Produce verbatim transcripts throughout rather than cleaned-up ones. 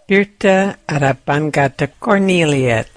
Birta arapangata Corneliet.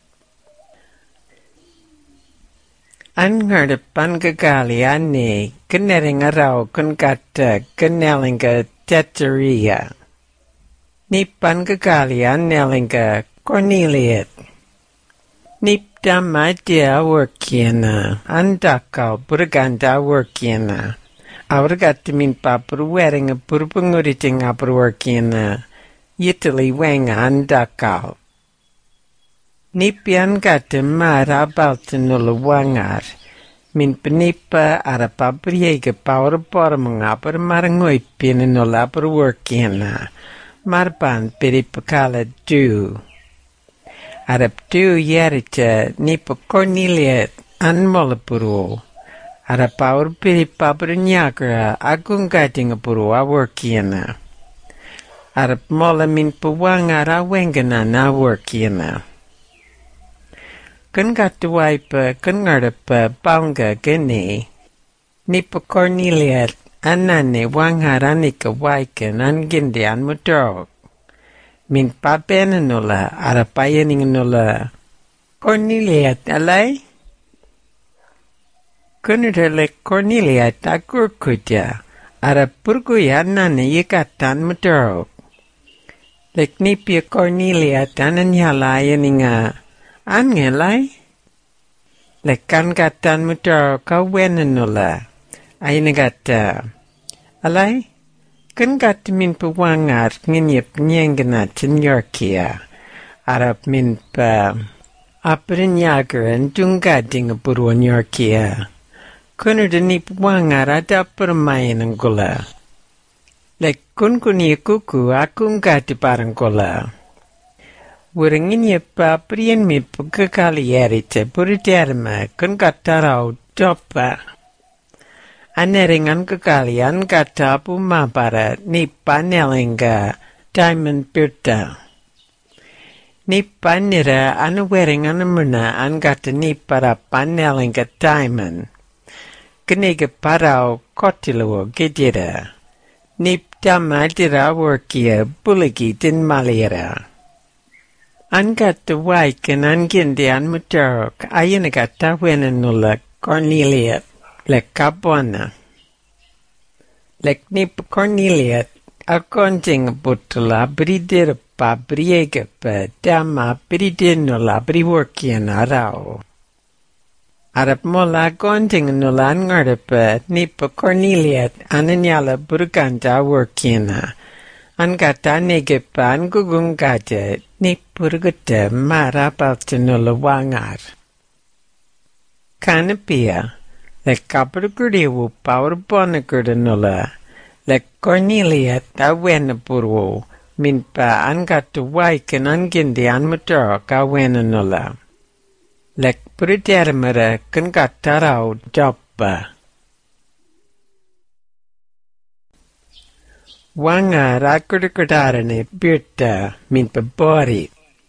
Angarda pangagali ane kaneringa rau kungata kanelinga teteria. Ni pangagali anelinga Corneliet. Nip damadia workiena andakal burganda workiena. Aurgat min papur wearing a purpunguriting upper workiena. Yitali wenga andakal. Nipian gata mara baltanula wangar. Min penipa ara pabriega power bormung upper marangoi pinanula upper workiena. Marban peripakala du. Arab du yerita nipa Corneliet anmolapuru. Ara power peripapur nyagra agungating puru a workiena. Arab mola min puwangara wengana na workiena. Kun gatuwaipa kun ngarapa baunga gini. Nipa Corneliet anane wangaranika waiken angindi anmutorok. Min papenanula arapayaninganula. Corneliet alay? Kunudale Corneliet agurkutya. Arapurguya nane yikatan mutorok. Lek nipia Corneliet ananyalayaninga. Angelay? Lek kan gatan mutorok kawenanula. Aynagata. Alay? Kan gat min pawangar nganyip nyengana tinyorkia. Arap min pa aparinyagaran dungading buruan yorkia. Kunada ni pawangar adaparamayan ang gula. Lek kun kuni kuku akung gati parang gula. Wurangin ya pa priyan mi pagkakali erite puriterma kun katarau dopa. Aneringan kekalian kata pumapara ni panelinga diamond birta. Ni panira anu weringan muna an kata ni para panelinga diamond. Keniga parau kotiluo gidira. Ni damadira workia buligi din malira. An kata waiken an gindi an mutarok ayan kata wenanula Corneliet. Lek kabwana. Lek nip Corneliet akonting butula bridir pa briega pa dama bridinula briworkian arao. Arap mola akonting nula angarda pa nip Corneliet ananyala burganda workiana. Angata nege pa angugungada nip burgata marapaltanula wangar. Kanapia. Lek kapruguriwu power bonagurdanula. Lek Corneliet awenapuru. Min pa angatu waiken angindi anmatoro kawenanula. Lek puridermara kangatarau joppa. Wanga rakurdukudarane birta min pa bori.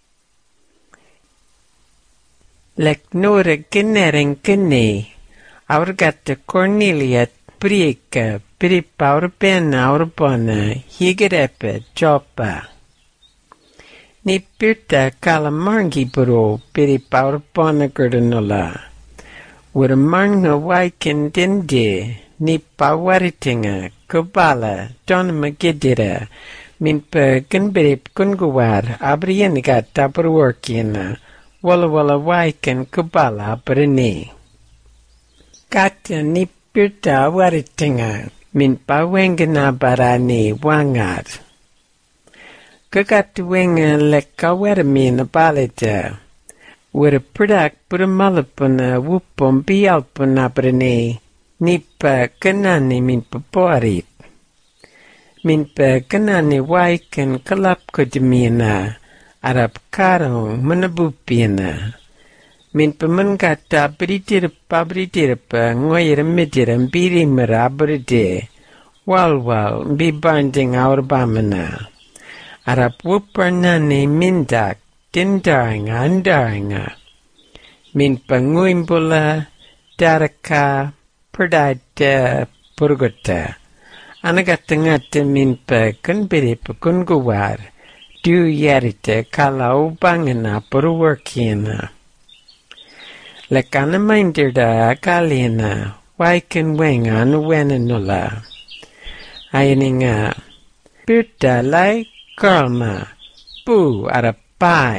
Lek nura kinering kini. Aurgata Corneliet prieka pripa urpena urbana higerepe jopa. Ni pirta kalamarngi buru pripa urbana gurdanula. Uramarnga waiken dindi ni pawaritinga kubala donama gidira min pa kunbirip kunguwar abrieniga taburworkina wala wala waiken kubala abrini. Kata ni pirta waritinga min pawengana barani wangar. Kakata wenga leka weramina balita. Wara product pura malapuna wupom bialpuna barani. Nipa kanani min paporit. Min pa kanani waikan kalap kodimina. Arab karong manabupina. Min pamangata beritirpa beritirpa ngoyra midira biri merabride wal wal bi banding our bamana. Arap wuparnani mindak dindaringa andaringa. Min panguimbula daraka perdada purgota. Anagata ngata min pa kunbiri pa kunguwar du yerite kala ubangana purworkina. Lekana mindirda akalina waiken wenga nuwenanula. Ayaninga pirta lai karma bu arapai.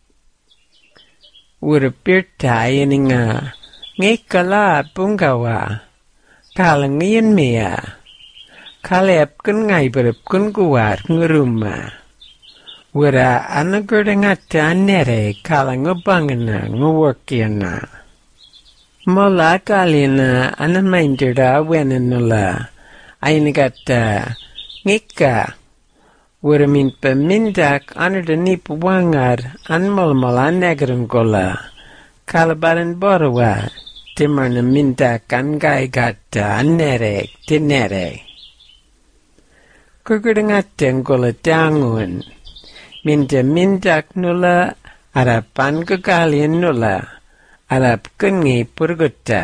Ura pirta ayaninga ngikala bungawa kalangian mea. Kalep kun ngai berep kun kuat nguruma. Wira anagurdangata anere kala ngubangana nguworkiana. Mola kalina anamaindirda wenanula. Ainigata ngika. Wira minpa mindak anarda nipa wangar anmolmola negrungola. Kalabaran borawa. Timarna mindak angai gata anere tinere. Kugurdangata ngola dangun. Minda mindak nula arapan kekalian nula arap kengi purgutta.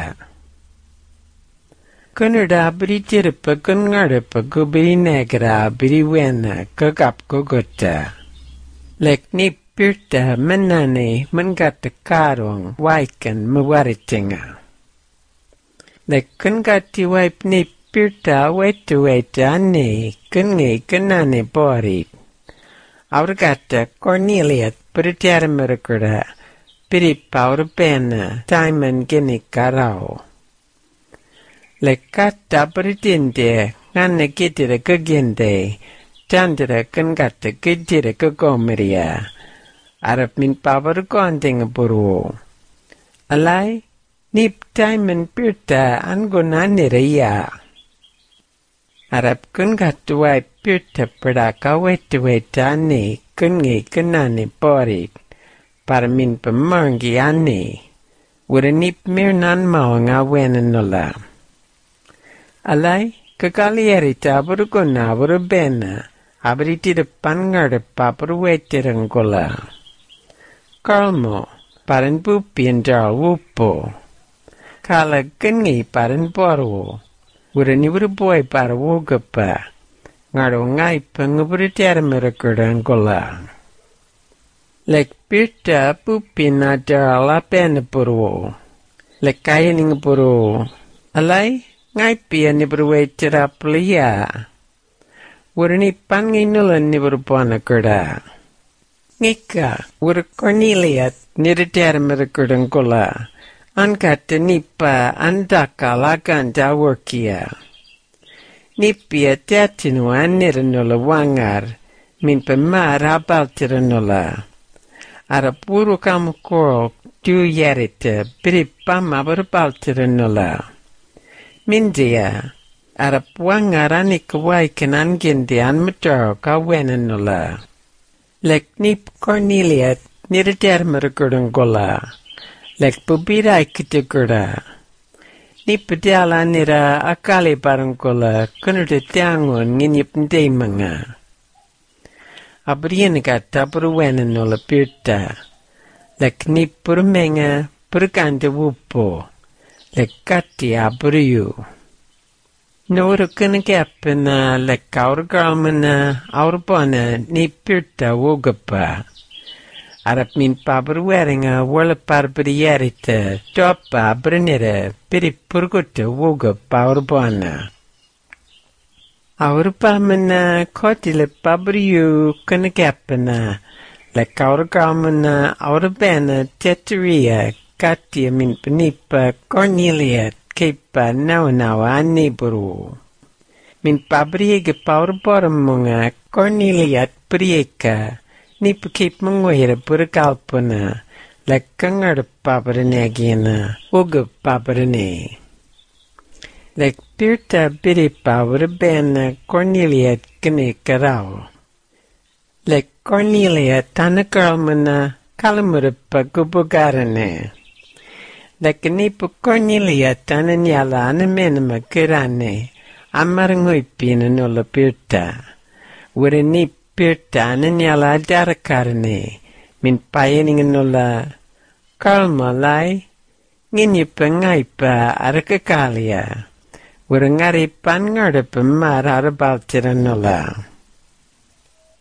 Kunurda beri tirpa kungarapa kubiri negra beri wena kekap kugutta. Lek ni pirta menane mengata karong waikan mewaritinga. Lek kengati waip ni pirta wetu wetu ane kengi kenane borit. Aurgata Cornelia Pritaramirkura Piripaur Pena Timon Gini Karao. Lekata Pritinde Nana Gitira Kaginde Chandra Kangata Gitira Kagomeria Arab Min Power Gonding Buru. Alai Nip Timon Pirta Angonaniria. Arab Kangata Wai Pirta Pradaka Wetu Wetani Kungi Kanani Borit Paramin Pamangi Ani Wuranip Mirnan Maunga Wenanula. Alai Kakalieri Taburguna Wurabena Abriti the Pangar Papur Wetirangula. Kalmo Paran Bupi and Jar Wupo. Kala Kungi Paran Boru. Wurani Wuraboy Parawugapa. Ngaro ngai pangubritaramirkurangula. Lek pirta pupina darala penapuru. Lek kayaning puru. Alai ngai pia nibruwe tiraplia. Wurani panginulan nibrupana kurda. Ngika wur Cornelia niritarmirkurangula. Ankata nipa andaka laganda workia. Nipia tatinu aniranola wangar, min pamar abaltiranola. Ara puro kamukoro tu yerite, piripama barbaltiranola. Mindia, ara wangar anikawai kanangindi anmataro kawenanola. Lek nip Cornelia niritermarakurangola. Lek pubira ikitukura. Nipadala nira akali barangkola kunuda tiangon nginip ndemanga. Abrienega taburuwenanola pirta. Lek nipurumenga purganda wupo. Lek kati aburiyu. Nora kunagapana lek aurgalmana aurbana ni pirta wogapa. Arap min paburweringa wala parbriyerita topa brunera piri purguta woga paurbana. Aurpamana kotile pabriyu kanagapana la kaurgamana aurbana teteria katia min panipa Cornelia kepa nawa aniburu. Min pabriega paurbaramunga Cornelia prieka. Nipa keep mangwera purakalpana, la kangar paparanagina, uga paparane. Like pirta biri pawra bena Cornelia kene karao. Like Cornelia tanakarmana kalamurapa gubugarane. Like nipa Cornelia tananyala anamenama kirane, amaranguipina nola pirta. Wara nip pirta ananyala darakarane, min payaninganula kalma lai, nginyipa ngaipa arakakalia. Wara ngaripan ngarapa mar arabaltiranula.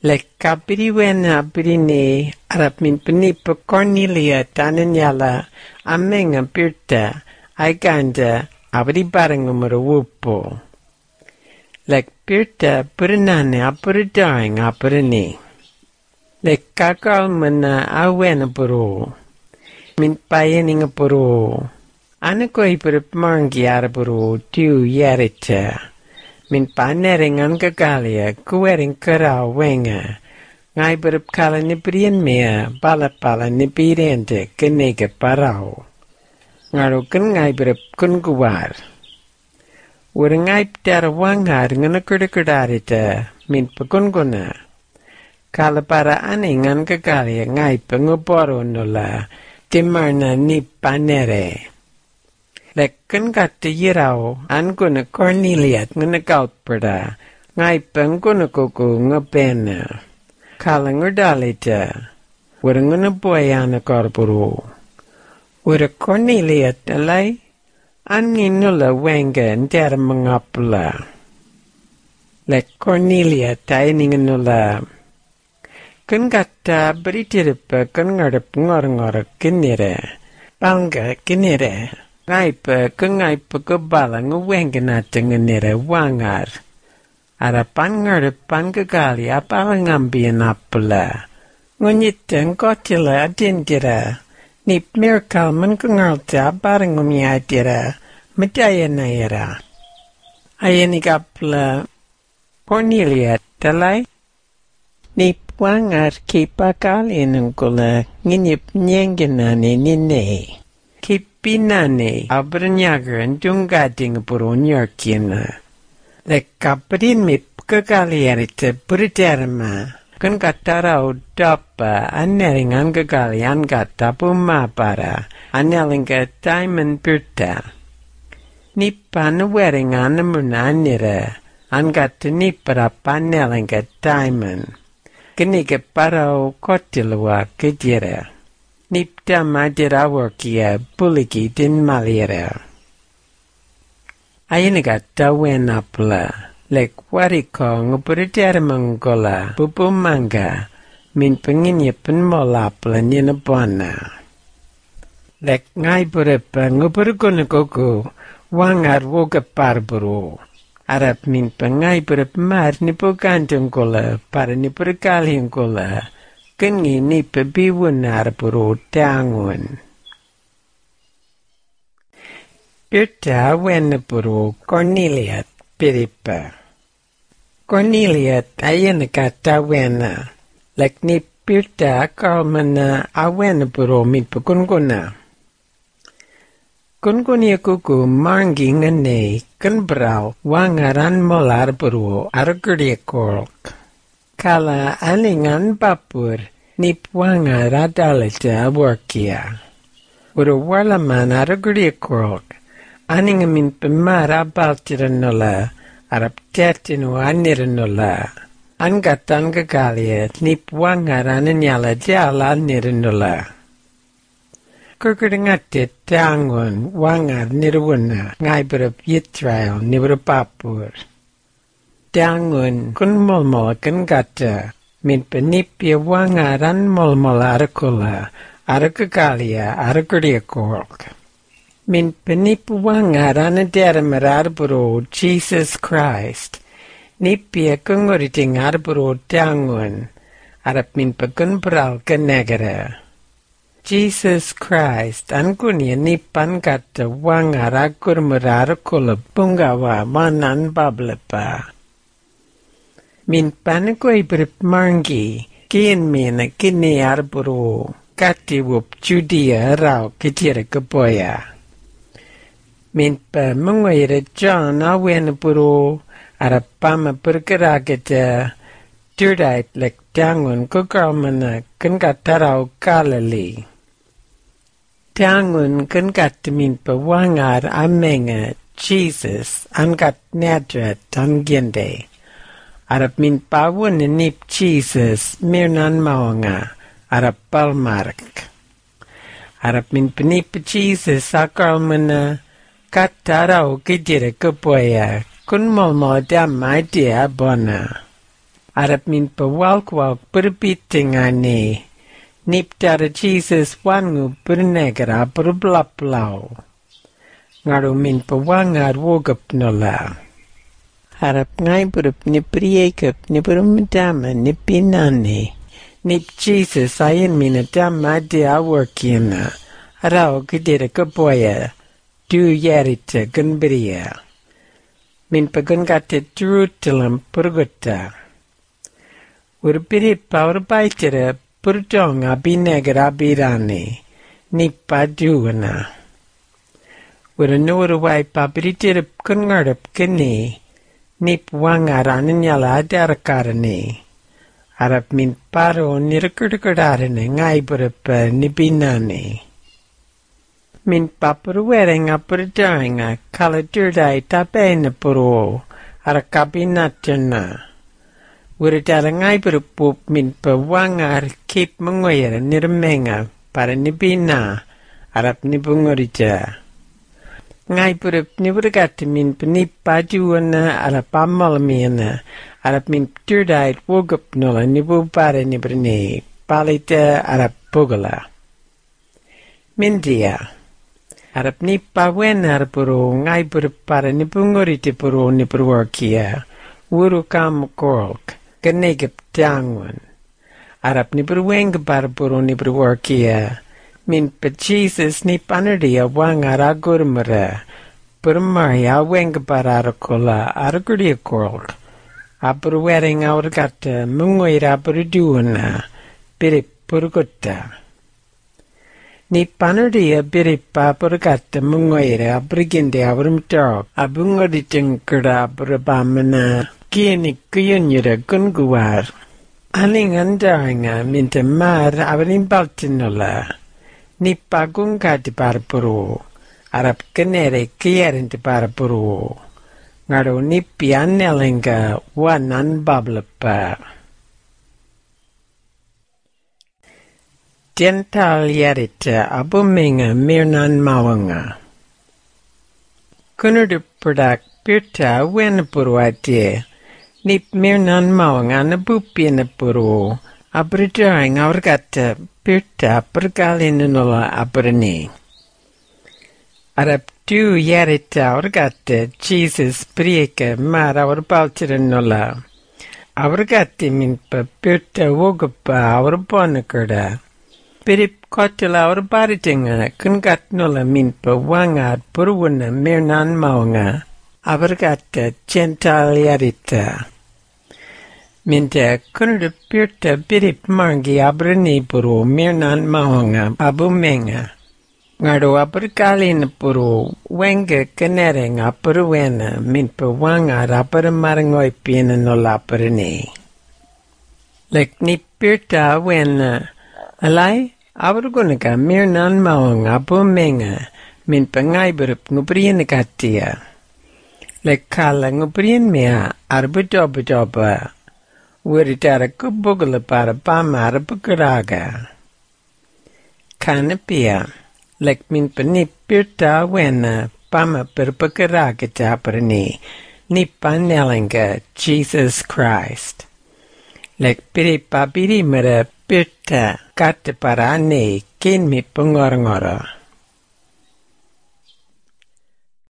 Lekapiriwena Brine Arab min Penipa Cornelia Tananyala Amenga Pirta Aiganda Abri Barangumara Wupo Lek Pirta Purinane Apuridaring Apurini Lek Kakal Mana Awena Puru Min Payening Puru Anakoi Purup Mangi Araburu Tu Yarita Min panering ang kagalia, kuwering karaw wenga. Ngay berup kala ni brian mea, pala pala ni birente, kenega paraw. Ngaro kan ngay berup kun guwar. Wara ngay ptara wangar ngana kurdakurdarita, min pakunguna. Kala para aning ang kagalia, ngay panguporo nula, timarna ni panere. Lekkan katte yiraw an kuna Corneliat ngana kautperda ngai peng kuna kuku ngapena kalang urdalita wara ngana boyana korpuru wara Corneliat alay an nginula wenga ndera mangapula lek Corneliat ay ninganula kan katta beritirpa kan ngarap ngor-ngor kinire pangga kinire Ngaipa ke ngaipa ke bala ngewenga nata ngenere wangar. Arapan ngarepan ke gali apa ngambian apela. Ngonyita ngkotila adindira. Nip mirkal man ke ngalta barang ngumiadira. Medaya naira. Ayani kapla Cornelia talay. Nip wangar kipa kali nungkula nginyip nyengenane nine. Pinane abranyagan dungading buronyarkina. Le kaprin mip kagaliarite buriterma. Kan katara udapa aneringan kagalian kata pumapara. Anelinga diamond birta. Nipan weringan munanira. Angata nipara panelinga diamond. Kiniga parao kotilwa kejira. Nipta madira workia buliki din malira. Ayinaga tawen apla. Lek wariko ngupuritere mangola pupumanga. Min penginyipan molapla ninabona. Lek ngay puripa ngupurikuna koko. Wangar woga parburu. Arap min pengay purip mar nipugantong kola. Para nipurikaling kola. Kengi ni pebiwun arpuru tangun. Pirta wenapuru Corneliat piripa. Corneliat ayana kata wena. Lek ni pirta kalmana awenapuru mitpukunguna. Kungunia kuku mangi ngane kenbrau wangaran molar puru argurdia korok. Kala aningan papur nipwanga radalita workia. Uro warlaman araguriakorok. Aningamin pemara baltiranola arap tertinu aniranola. Angatan gagalia nipwanga rananyala jala aniranola. Kurkuringatit tangon wangar nirwana ngaibarap yitrail nibra papur. Dangun kun molmol kan gata min penipia wangaran molmol arakula arakagalia arakuriakork. Min penip wangaran aderamer arburo Jesus Christ. Nipia kunguriting arburo dangun arap min pekun bral kanegara. Jesus Christ ankunia nipan gata wangar akurmer arakula bungawa manan bablepa. Min panakoy berip mangi, kian mina kini arburu, kati wup Judea rau kitira kapoya. Min pa mungwira John awen buru, arapama bergerakita, durdait lek dangun kukalmana kan katarau Galili. Dangun kan kat min pa wangar amenga Jesus angat nadrat anggende. Arap min pawon nip Jesus mirnan maonga arap palmark. Arap min penip Jesus akal mana katarau kejira kepoya kun molmo damai dia bona. Arap min pawalkwalk perpitingane. Niptara Jesus wangu bernegara berbelaplau. Ngaru min pawangar wogap nola. Harap ngai berup ni priekap ni berumdama ni pinane. Nip Jesus ayan minadama di awarkina. Rao gedera kaboya. Du yarita gunberia. Min pagungate Jerusalem purgota. Urbiri paurbaitira purdong abinegara abirane. Nipa duana. Uranurwai pabritira kungarap kini. Nip wangaranin yala adarakarane. Arap min paro nirkurkurarane ngai burapa nibinane. Min paparuwering apurdainga kaladurdai tabaina puro arakabinatana. Uradala ngai burupup min pawangar kip mengoyera nirmenga para nibina arap nibungorija. Ngai burup niburgati min penipajuana arap amalamiana arap min turdai wogap nola nibubara nibrne palita arap pugala. Mindia. Arap ni pawenar puro ngai berpara ni punguriti puro ni perwarkia. Wuru kam kork. Ganegap tangwan. Arap ni berweng para puro ni perwarkia. Min pa Jesus ni panardia wangar agurmara. Permari aweng para arakola arakuria kork. Aperwering awargata mungoira perduana. Pirip purgota. Ni panardia biripa purgata mungoira abriginde avrimtok abungoriting kura burabamana kini kuyunyura gunguar. Aling andaringa minta mar avrimbaltinola. Ni pagungati parpuru. Arap kenere kiyarinti parpuru. Ngaro ni pianelinga wanan bablapa. Dental yarita abumenga mirnan mawanga. Kunurdu produk pirta wen purwati. Nip mirnan mawanga nabupina puru. Abridaring awargata pirta pergalinanola abrani. Arap du yarita awargata Jesus prieka mar awarbaltiranola. Awargati minpa pirta wogapa awarbonakarda. Pirip kotila or baritinga kungat nola minpa wangat purwana mirnan maunga abargata gental yarita. Minta kunurda pirta pirip margi abrani puru mirnan maunga abumenga. Ngaro abarkalina puru wenga kanerenga puruwena minpa wangat abaramarangoy pina nola parani. Lek ni pirta wena alay Awargunaka mirnan maong abumenga min pangai berup ngubrian katia. Lekala ngubrian mea arbudoba-doba. Wiritara kubugala para pamara bukaraga. Kanapia. Lek min panipirta wena pama berbukaraga taparani. Nipanelinga Jesus Christ. Lek piripa birimara pirta kata parane kin mi pengor-ngora.